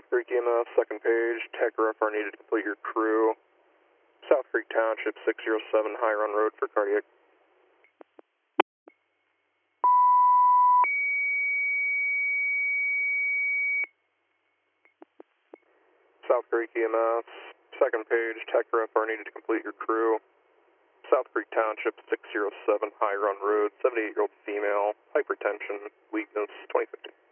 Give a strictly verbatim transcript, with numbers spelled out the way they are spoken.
South Creek E M S, second page, tachograph are needed to complete your crew. South Creek Township, six zero seven High Run Road for cardiac. South Creek E M S, second page, tachograph are needed to complete your crew. South Creek Township, six zero seven High Run Road, seventy-eight-year-old female, hypertension, weakness, twenty fifty.